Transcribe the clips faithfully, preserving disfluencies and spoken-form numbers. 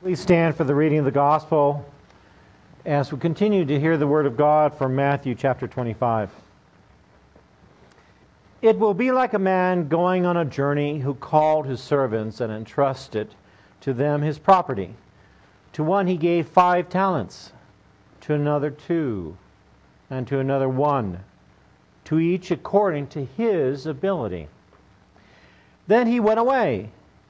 Please stand for the reading of the Gospel as we continue to hear the Word of God from Matthew chapter twenty-five. It will be like a man going on a journey who called his servants and entrusted to them his property. To one he gave five talents, to another two, and to another one, to each according to his ability. Then he went away.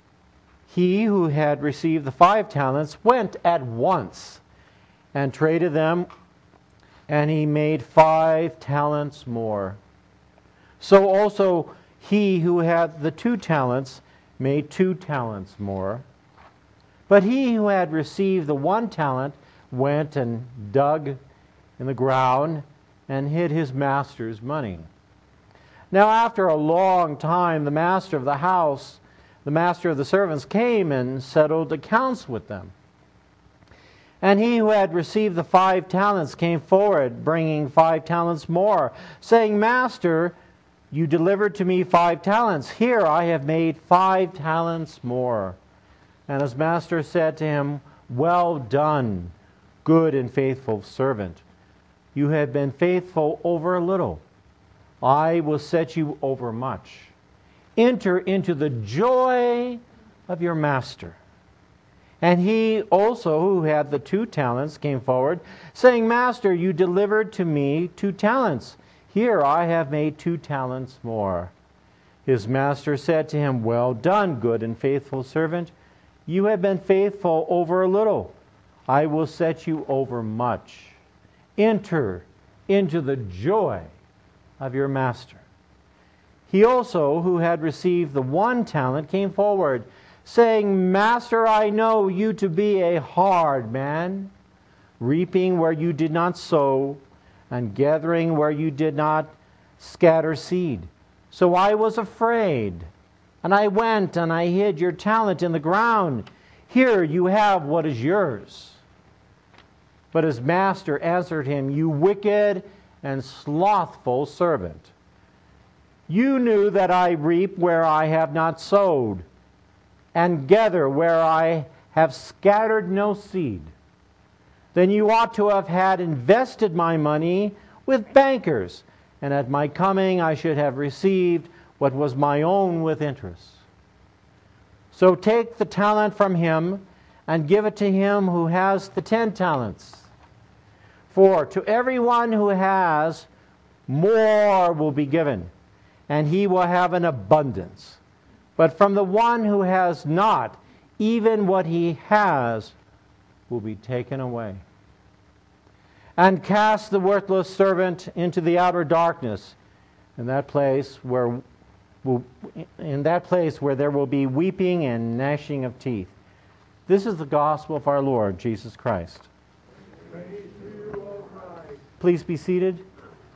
He who had received the five talents went at once and traded them, and he made five talents more. So also he who had the two talents made two talents more. But he who had received the one talent went and dug in the ground and hid his master's money. Now after a long time the master of the house The master of the servants came and settled accounts with them. And he who had received the five talents came forward, bringing five talents more, saying, Master, you delivered to me five talents. Here I have made five talents more. And his master said to him, Well done, good and faithful servant. You have been faithful over a little. I will set you over much. Enter into the joy of your master. And he also, who had the two talents, came forward, saying, Master, you delivered to me two talents. Here I have made two talents more. His master said to him, Well done, good and faithful servant. You have been faithful over a little. I will set you over much. Enter into the joy of your master. He also, who had received the one talent, came forward, saying, Master, I know you to be a hard man, reaping where you did not sow, and gathering where you did not scatter seed. So I was afraid, and I went and I hid your talent in the ground. Here you have what is yours. But his master answered him, You wicked and slothful servant. You knew that I reap where I have not sowed, and gather where I have scattered no seed. Then you ought to have had invested my money with bankers, and at my coming I should have received what was my own with interest. So take the talent from him, and give it to him who has the ten talents. For to everyone who has, more will be given, and he will have an abundance. But from the one who has not, even what he has will be taken away. And cast the worthless servant into the outer darkness, in that place where will, in that place where there will be weeping and gnashing of teeth. This is the gospel of our Lord Jesus Christ. Praise to you, O Christ. Please be seated.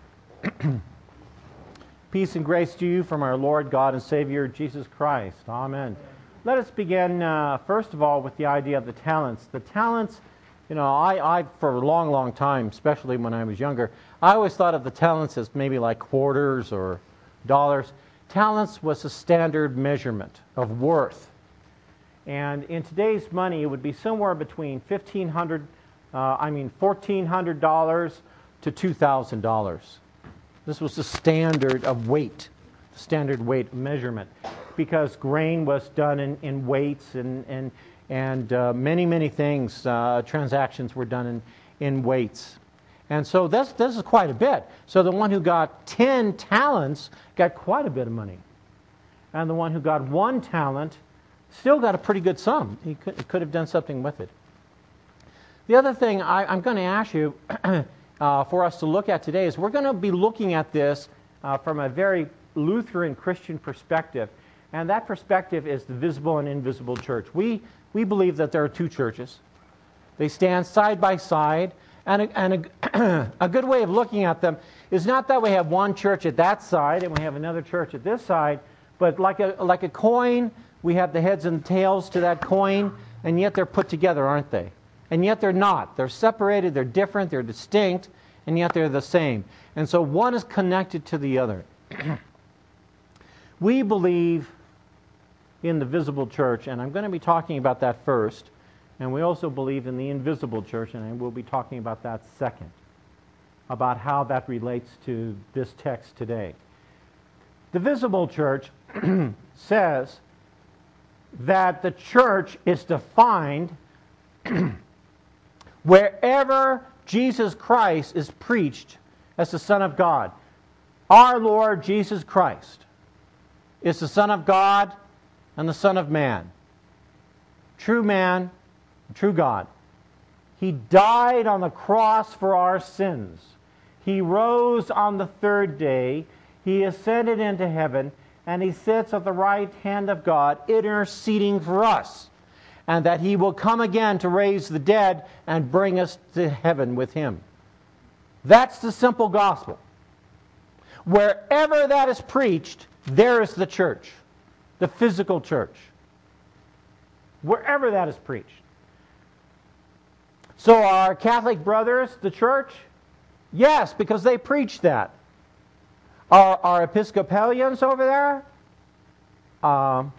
Peace and grace to you from our Lord God and Savior, Jesus Christ. Amen. Let us begin, uh, first of all, with the idea of the talents. The talents, you know, I, I, for a long, long time, especially when I was younger, I always thought of the talents as maybe like quarters or dollars. Talents was a standard measurement of worth. And in today's money, it would be somewhere between fifteen hundred dollars, uh, I mean fourteen hundred dollars to two thousand dollars. This was the standard of weight, the standard weight measurement, because grain was done in, in weights and and and uh, many many things. Uh, transactions were done in in weights, and so this this is quite a bit. So the one who got ten talents got quite a bit of money, and the one who got one talent still got a pretty good sum. He could, he could have done something with it. The other thing I, I'm going to ask you. Uh, for us to look at today is we're going to be looking at this uh, from a very Lutheran Christian perspective, and that perspective is the visible and invisible church. We we believe that there are two churches. They stand side by side, and a, and a, a good way of looking at them is not that we have one church at that side and we have another church at this side, but like a like a coin, we have the heads and tails to that coin, and yet they're put together, aren't they? And yet they're not. They're separated, they're different, they're distinct, and yet they're the same. And so one is connected to the other. We believe in the visible church, and I'm going to be talking about that first. And we also believe in the invisible church, and we'll be talking about that second, about how that relates to this text today. The visible church says that the church is defined wherever Jesus Christ is preached as the Son of God. Our Lord Jesus Christ is the Son of God and the Son of Man. True man, true God. He died on the cross for our sins. He rose on the third day. He ascended into heaven, and He sits at the right hand of God, interceding for us. And that He will come again to raise the dead and bring us to heaven with Him. That's the simple gospel. Wherever that is preached, there is the church, the physical church. Wherever that is preached. So are Catholic brothers the church? Yes, because they preach that. Are, are Episcopalians over there? Um,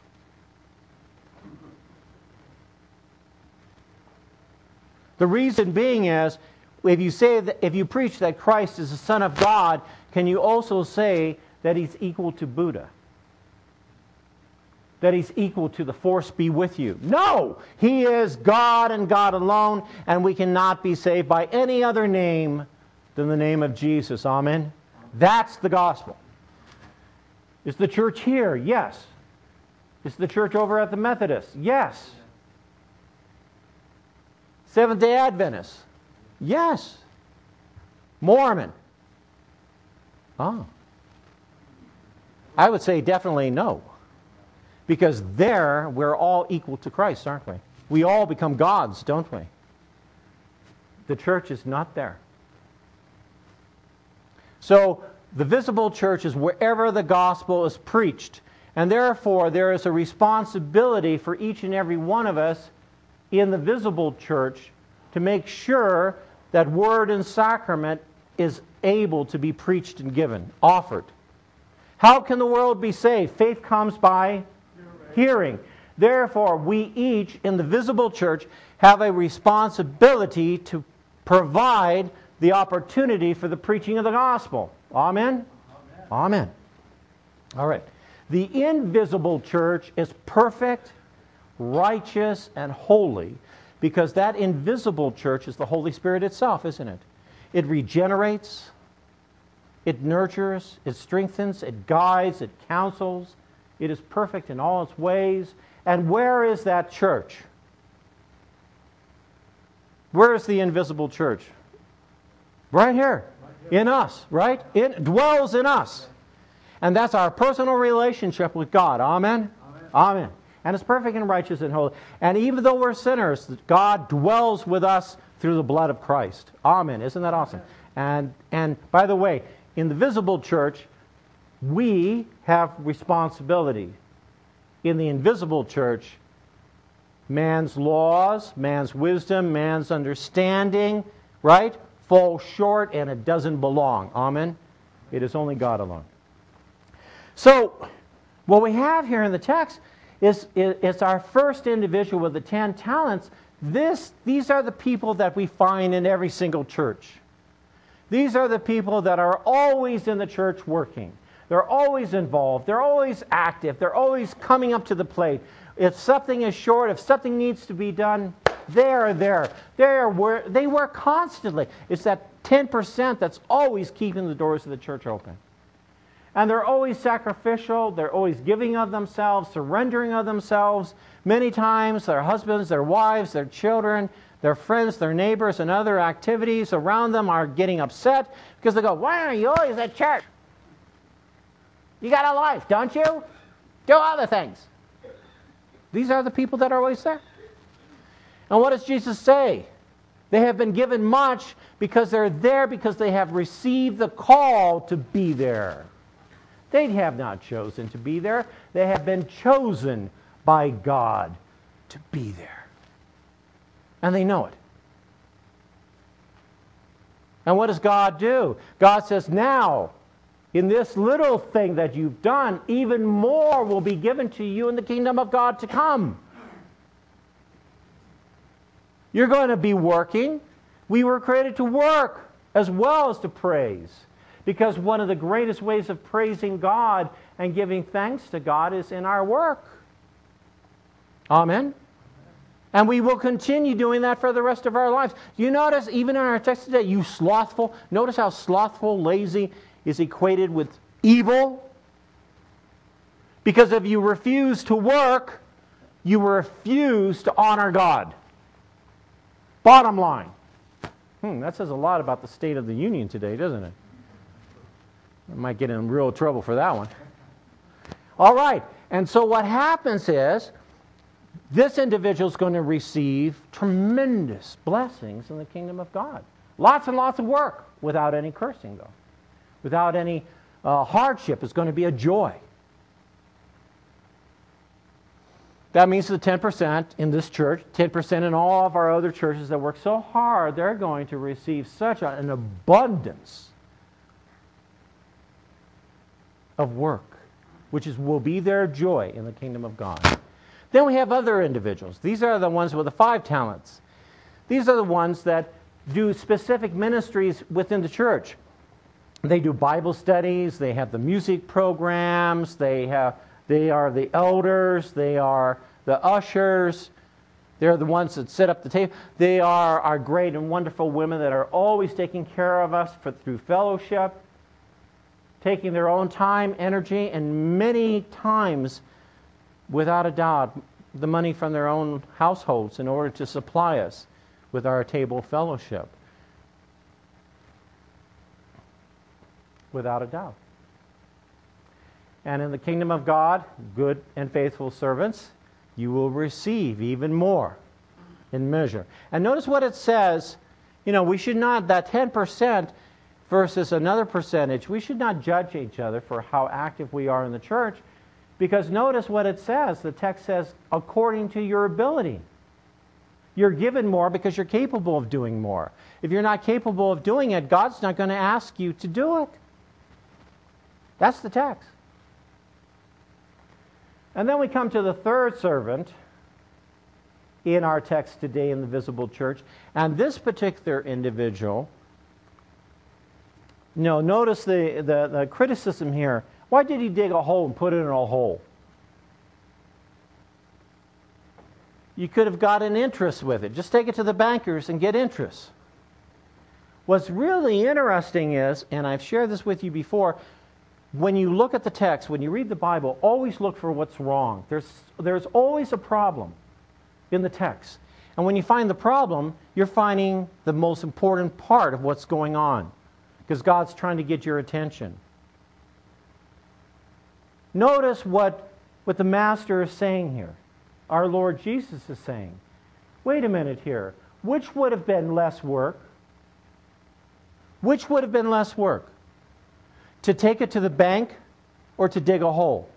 the reason being is, if you say that, if you preach that Christ is the Son of God, can you also say that He's equal to Buddha? That He's equal to the force be with you? No! He is God and God alone, and we cannot be saved by any other name than the name of Jesus. Amen? That's the gospel. Is the church here? Yes. Is the church over at the Methodist? Yes. Seventh-day Adventist? Yes. Mormon? Oh. I would say definitely no. Because there, we're all equal to Christ, aren't we? We all become gods, don't we? The church is not there. So, the visible church is wherever the gospel is preached. And therefore, there is a responsibility for each and every one of us in the visible church to make sure that word and sacrament is able to be preached and given, offered. How can the world be saved? Faith comes by hearing. Therefore, we each in the visible church have a responsibility to provide the opportunity for the preaching of the gospel. Amen? Amen. Amen. All right. The invisible church is perfect, righteous, and holy, because that invisible church is the Holy Spirit itself, isn't it? It regenerates, it nurtures, it strengthens, it guides, it counsels. It is perfect in all its ways. And where is that church? Where is the invisible church? Right here. In us, right? It dwells in us. And that's our personal relationship with God. Amen? Amen? Amen. And it's perfect and righteous and holy. And even though we're sinners, God dwells with us through the blood of Christ. Amen. Isn't that awesome? And, and by the way, in the visible church, we have responsibility. In the invisible church, man's laws, man's wisdom, man's understanding, right, fall short and it doesn't belong. Amen? It is only God alone. So, what we have here in the text is, is, is our first individual with the ten talents. This, these are the people that we find in every single church. These are the people that are always in the church working. They're always involved. They're always active. They're always coming up to the plate. If something is short, if something needs to be done, they are there. They, are, they work constantly. It's that ten percent that's always keeping the doors of the church open. And they're always sacrificial. They're always giving of themselves, surrendering of themselves. Many times their husbands, their wives, their children, their friends, their neighbors, and other activities around them are getting upset because they go, "Why are you always at church? You got a life, don't you? Do other things." These are the people that are always there. And what does Jesus say? They have been given much because they're there because they have received the call to be there. They have not chosen to be there. They have been chosen by God to be there. And they know it. And what does God do? God says, now, in this little thing that you've done, even more will be given to you in the kingdom of God to come. You're going to be working. We were created to work as well as to praise. Because one of the greatest ways of praising God and giving thanks to God is in our work. Amen? And we will continue doing that for the rest of our lives. You notice, even in our text today, you slothful, notice how slothful, lazy is equated with evil? Because if you refuse to work, you refuse to honor God. Bottom line. Hmm, that says a lot about the state of the union today, doesn't it? I might get in real trouble for that one. All right. And so what happens is, this individual is going to receive tremendous blessings in the kingdom of God. Lots and lots of work without any cursing, though. Without any uh, hardship. It's going to be a joy. That means the ten percent in this church, ten percent in all of our other churches that work so hard, they're going to receive such an abundance of work, which is will be their joy in the kingdom of God. Then we have other individuals. These are the ones with the five talents. These are the ones that do specific ministries within the church. They do Bible studies, they have the music programs, they have they are the elders, they are the ushers, they're the ones that set up the table. They are our great and wonderful women that are always taking care of us for, through fellowship, taking their own time, energy, and many times, without a doubt, the money from their own households in order to supply us with our table fellowship. Without a doubt. And in the kingdom of God, good and faithful servants, you will receive even more in measure. And notice what it says. You know, we should not, that ten percent versus another percentage, we should not judge each other for how active we are in the church. Because notice what it says. The text says, according to your ability. You're given more because you're capable of doing more. If you're not capable of doing it, God's not going to ask you to do it. That's the text. And then we come to the third servant in our text today in the visible church. And this particular individual, no, notice the, the, the criticism here. Why did he dig a hole and put it in a hole? You could have gotten interest with it. Just take it to the bankers and get interest. What's really interesting is, and I've shared this with you before, when you look at the text, when you read the Bible, always look for what's wrong. There's, there's always a problem in the text. And when you find the problem, you're finding the most important part of what's going on. Because God's trying to get your attention. Notice what, what the Master is saying here. Our Lord Jesus is saying, wait a minute here. Which would have been less work? Which would have been less work? To take it to the bank or to dig a hole?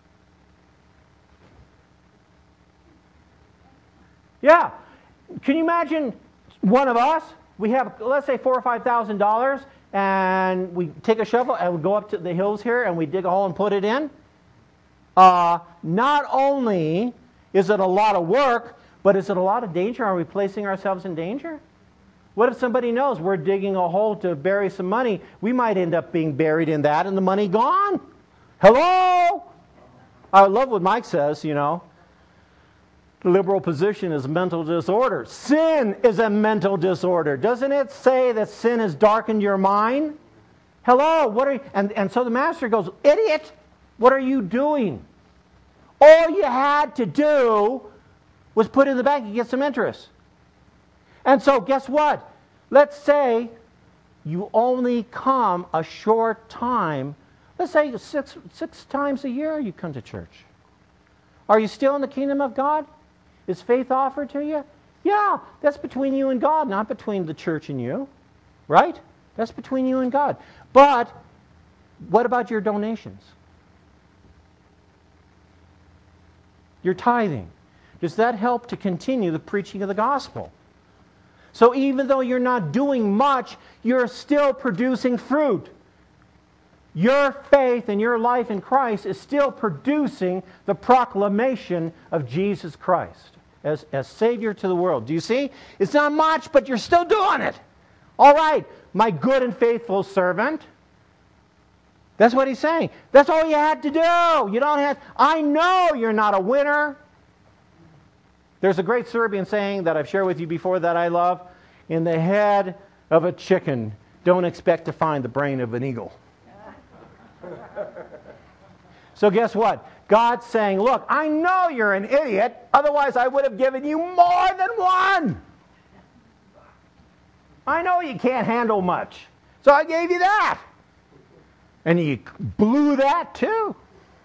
Yeah. Can you imagine one of us? We have, let's say, four or five thousand dollars, and we take a shovel and we go up to the hills here and we dig a hole and put it in. Uh, not only is it a lot of work, but is it a lot of danger? Are we placing ourselves in danger? What if somebody knows we're digging a hole to bury some money? We might end up being buried in that and the money gone. Hello? I love what Mike says, you know. The liberal position is mental disorder. Sin is a mental disorder. Doesn't it say that sin has darkened your mind? Hello? What are you? And, and so the Master goes, idiot, what are you doing? All you had to do was put it in the bank and get some interest. And so guess what? Let's say you only come a short time. Let's say six, six times a year you come to church. Are you still in the kingdom of God? Is faith offered to you? Yeah, that's between you and God, not between the church and you. Right? That's between you and God. But what about your donations? Your tithing. Does that help to continue the preaching of the gospel? So even though you're not doing much, you're still producing fruit. Your faith and your life in Christ is still producing the proclamation of Jesus Christ. as, as Savior to the world. Do you see? It's not much, but you're still doing it. All right, my good and faithful servant. That's what he's saying. That's all you had to do. You don't have, I know you're not a winner. There's a great Serbian saying that I've shared with you before that I love. In the head of a chicken, don't expect to find the brain of an eagle. So guess what? God's saying, look, I know you're an idiot. Otherwise, I would have given you more than one. I know you can't handle much. So I gave you that. And you blew that too.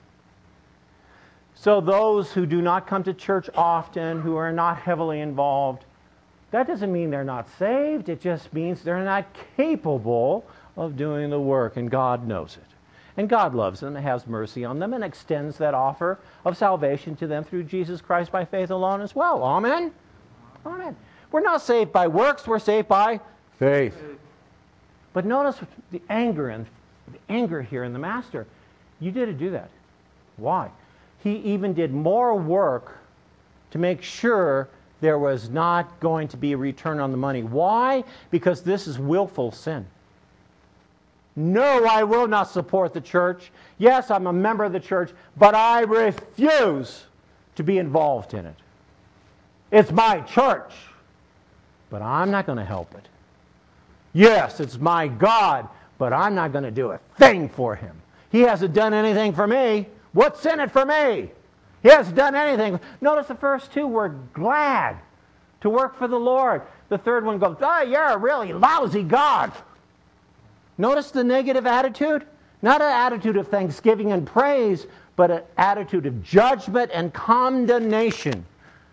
So those who do not come to church often, who are not heavily involved, that doesn't mean they're not saved. It just means they're not capable of doing the work, and God knows it. And God loves them and has mercy on them and extends that offer of salvation to them through Jesus Christ by faith alone as well. Amen? Amen. We're not saved by works, we're saved by faith. But notice the anger and the anger here in the master. You didn't do that. Why? He even did more work to make sure there was not going to be a return on the money. Why? Because this is willful sin. No, I will not support the church. Yes, I'm a member of the church, but I refuse to be involved in it. It's my church, but I'm not going to help it. Yes, it's my God, but I'm not going to do a thing for him. He hasn't done anything for me. What's in it for me? He hasn't done anything. Notice the first two were glad to work for the Lord. The third one goes, oh, you're a really lousy God. Notice the negative attitude? Not an attitude of thanksgiving and praise, but an attitude of judgment and condemnation.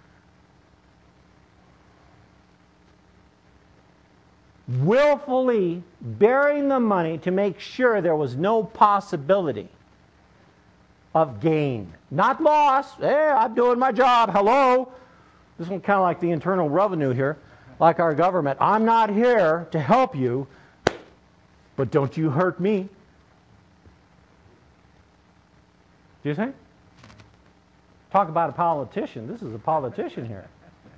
Willfully bearing the money to make sure there was no possibility of gain. Not loss. Hey, I'm doing my job. Hello. This is kind of like the Internal Revenue here, like our government. I'm not here to help you, but don't you hurt me. Do you think? Talk about a politician. This is a politician here.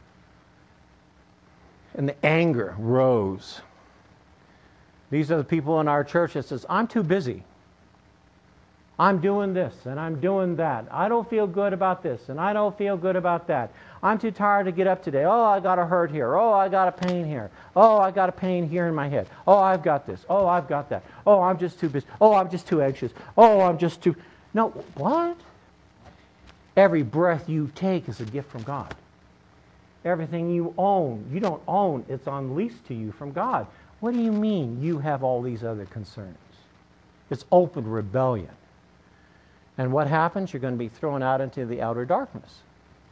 And the anger rose. These are the people in our church that says, I'm too busy. I'm doing this and I'm doing that. I don't feel good about this and I don't feel good about that. I'm too tired to get up today. Oh, I got a hurt here. Oh, I got a pain here. Oh, I got a pain here in my head. Oh, I've got this. Oh, I've got that. Oh, I'm just too busy. Oh, I'm just too anxious. Oh, I'm just too... No, what? Every breath you take is a gift from God. Everything you own, you don't own, it's on lease to you from God. What do you mean you have all these other concerns? It's open rebellion. And what happens? You're going to be thrown out into the outer darkness.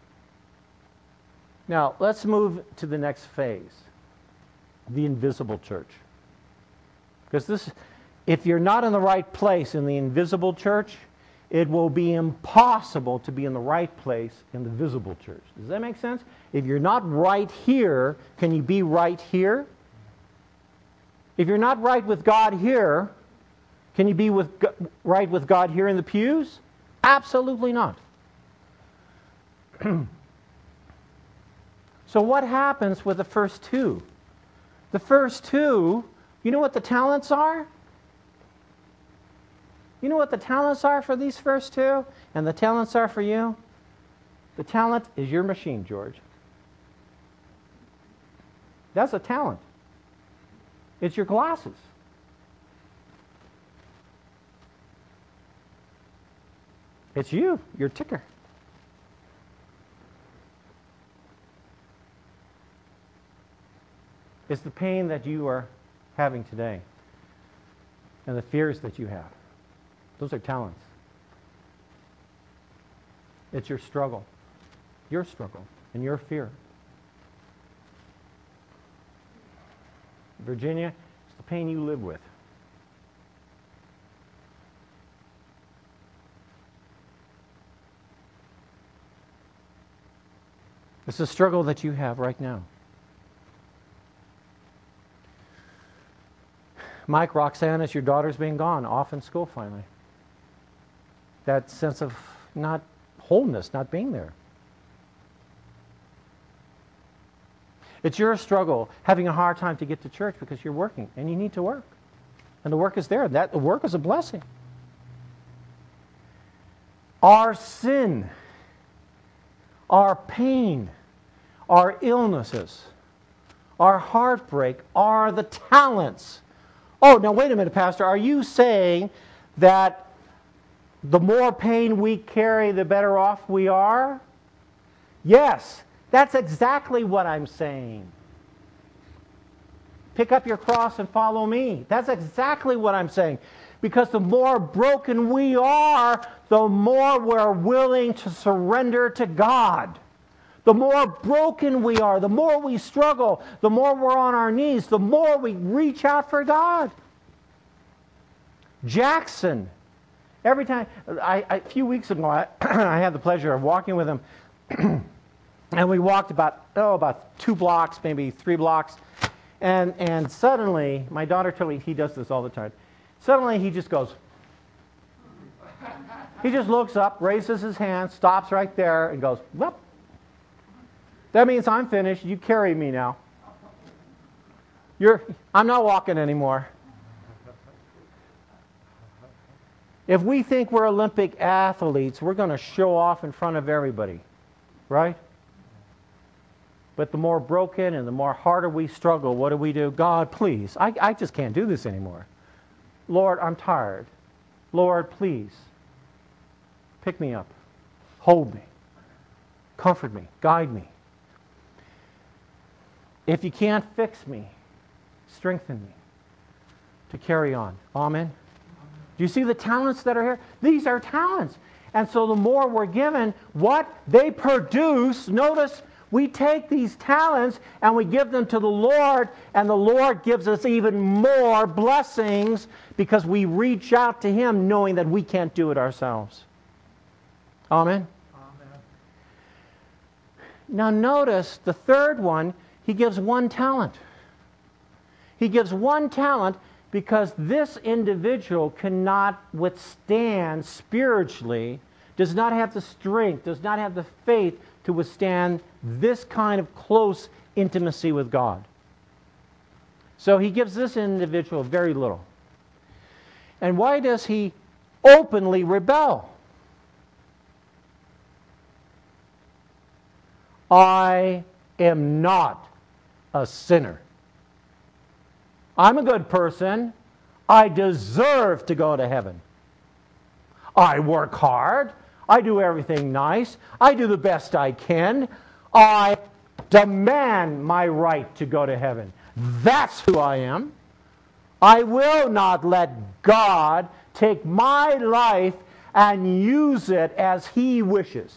Now, let's move to the next phase, the invisible church. Because this, if you're not in the right place in the invisible church, it will be impossible to be in the right place in the visible church. Does that make sense? If you're not right here, can you be right here? If you're not right with God here, can you be with, right with God here in the pews? Absolutely not. So what happens with the first two? The first two, you know what the talents are? You know what the talents are for these first two? And the talents are for you? The talent is your machine, George. That's a talent. It's your glasses. It's you, your ticker. It's the pain that you are having today and the fears that you have. Those are talents. It's your struggle, your struggle, and your fear. Virginia, it's the pain you live with. It's the struggle that you have right now. Mike, Roxanne, as your daughter's being gone, off in school finally. That sense of not wholeness, not being there. It's your struggle having a hard time to get to church because you're working and you need to work. And the work is there. That the work is a blessing. Our sin, our pain, our illnesses, our heartbreak are the talents. Oh, now wait a minute, Pastor. Are you saying that the more pain we carry, the better off we are? Yes, that's exactly what I'm saying. Pick up your cross and follow me. That's exactly what I'm saying. Because the more broken we are, the more we're willing to surrender to God. The more broken we are, the more we struggle, the more we're on our knees, the more we reach out for God. Jackson, every time, I, I, a few weeks ago, I, I had the pleasure of walking with him, and we walked about, oh, about two blocks, maybe three blocks, and, and suddenly, my daughter told me, he does this all the time, suddenly he just goes, he just looks up, raises his hand, stops right there, and goes, well, that means I'm finished. You carry me now. You're, I'm not walking anymore. If we think we're Olympic athletes, we're going to show off in front of everybody, right? But the more broken and the more harder we struggle, what do we do? God, please, I, I just can't do this anymore. Lord, I'm tired. Lord, please, pick me up. Hold me. Comfort me. Guide me. If you can't fix me, strengthen me to carry on. Amen? Do you see the talents that are here? These are talents. And so the more we're given, what they produce, notice we take these talents and we give them to the Lord, and the Lord gives us even more blessings because we reach out to Him knowing that we can't do it ourselves. Amen? Amen. Now notice the third one, He gives one talent. He gives one talent because this individual cannot withstand spiritually, does not have the strength, does not have the faith to withstand this kind of close intimacy with God. So He gives this individual very little. And why does he openly rebel? I am not a sinner. I'm a good person. I deserve to go to heaven. I work hard. I do everything nice. I do the best I can. I demand my right to go to heaven. That's who I am. I will not let God take my life and use it as He wishes.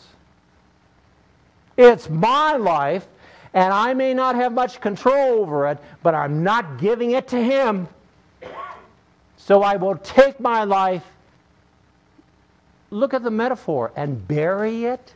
It's my life, and I may not have much control over it, but I'm not giving it to Him. So I will take my life, look at the metaphor, and bury it.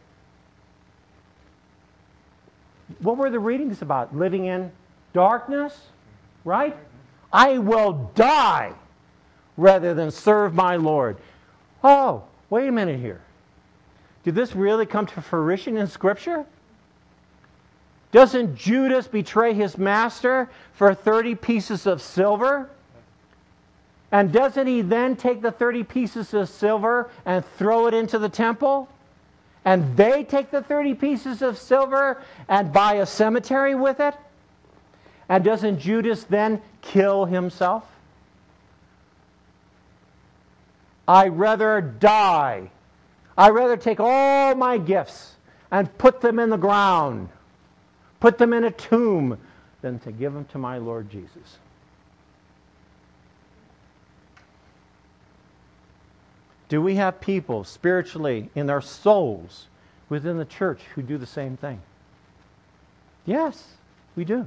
What were the readings about? Living in darkness, right? I will die rather than serve my Lord. Oh, wait a minute here. Did this really come to fruition in Scripture? Doesn't Judas betray his master for thirty pieces of silver? And doesn't he then take the thirty pieces of silver and throw it into the temple? And they take the thirty pieces of silver and buy a cemetery with it? And doesn't Judas then kill himself? I'd rather die. I'd rather take all my gifts and put them in the ground, put them in a tomb, than to give them to my Lord Jesus. Do we have people spiritually in their souls within the church who do the same thing? Yes, we do.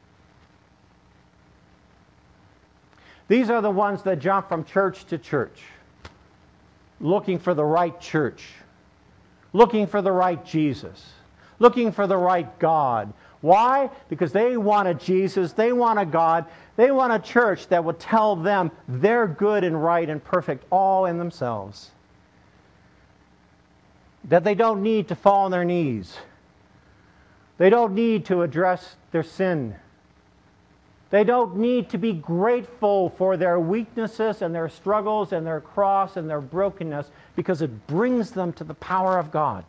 These are the ones that jump from church to church, looking for the right church, looking for the right Jesus, looking for the right God. Why? Because they want a Jesus, they want a God, they want a church that will tell them they're good and right and perfect all in themselves. That they don't need to fall on their knees. They don't need to address their sin. They don't need to be grateful for their weaknesses and their struggles and their cross and their brokenness, because it brings them to the power of God.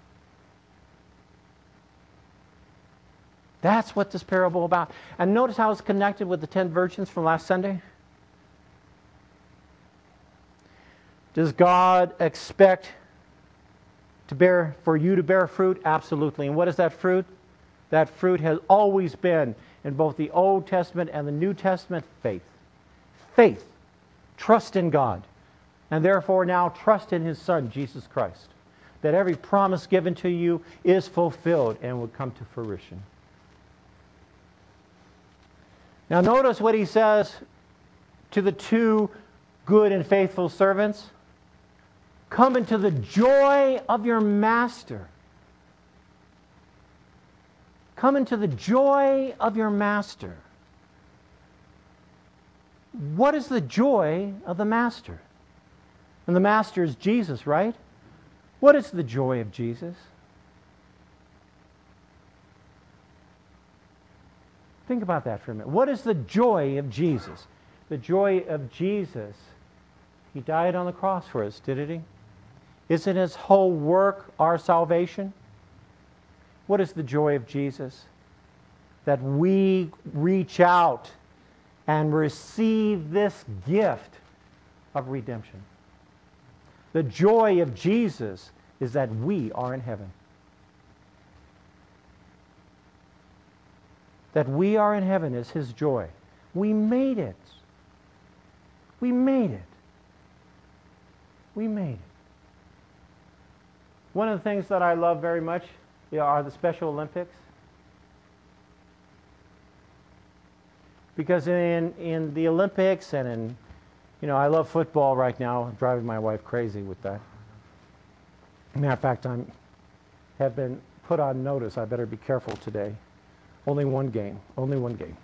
That's what this parable is about. And notice how it's connected with the ten virgins from last Sunday. Does God expect to bear for you to bear fruit? Absolutely. And what is that fruit? That fruit has always been, in both the Old Testament and the New Testament, faith. Faith. Trust in God. And therefore now trust in His Son, Jesus Christ. That every promise given to you is fulfilled and will come to fruition. Now notice what He says to the two good and faithful servants. Come into the joy of your master. Come into the joy of your master. What is the joy of the master? And the master is Jesus, right? What is the joy of Jesus? Think about that for a minute. What is the joy of Jesus? The joy of Jesus, He died on the cross for us, didn't He? Isn't His whole work our salvation? What is the joy of Jesus? That we reach out and receive this gift of redemption. The joy of Jesus is that we are in heaven. That we are in heaven is His joy. We made it. We made it. We made it. One of the things that I love very much are the Special Olympics. Because in, in the Olympics and in, you know, I love football right now. I'm driving my wife crazy with that. Matter of fact, I have been put on notice. I better be careful today. Only one game. Only one game.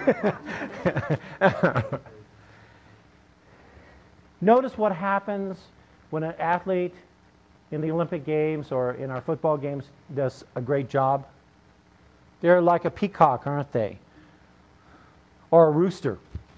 Notice what happens when an athlete in the Olympic Games or in our football games does a great job. They're like a peacock, aren't they? Or a rooster.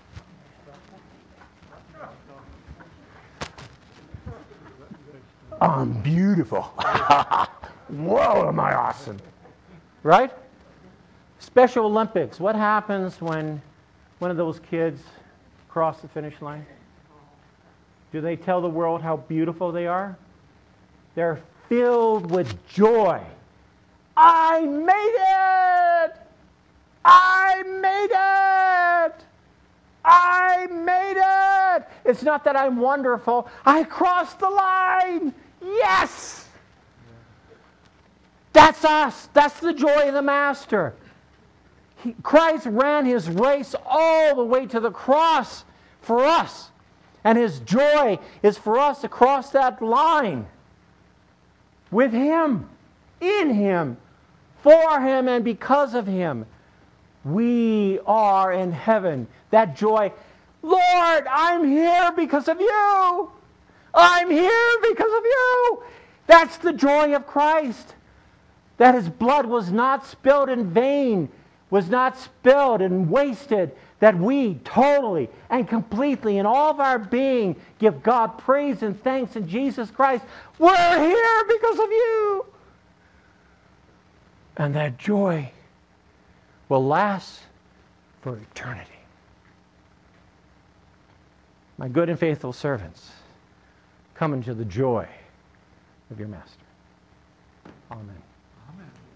I'm beautiful. Whoa, am I awesome. Right? Special Olympics. What happens when one of those kids cross the finish line? Do they tell the world how beautiful they are? They're filled with joy. I made it! I made it! I made it! It's not that I'm wonderful. I crossed the line! Yes! That's us. That's the joy of the Master. He, Christ ran His race all the way to the cross for us. And His joy is for us to cross that line with Him, in Him, for Him, and because of Him. We are in heaven. That joy, Lord, I'm here because of You. I'm here because of You. That's the joy of Christ. That His blood was not spilled in vain, was not spilled and wasted, that we totally and completely in all of our being give God praise and thanks in Jesus Christ. We're here because of You. And that joy will last for eternity. My good and faithful servants, come into the joy of your Master. Amen. Amen.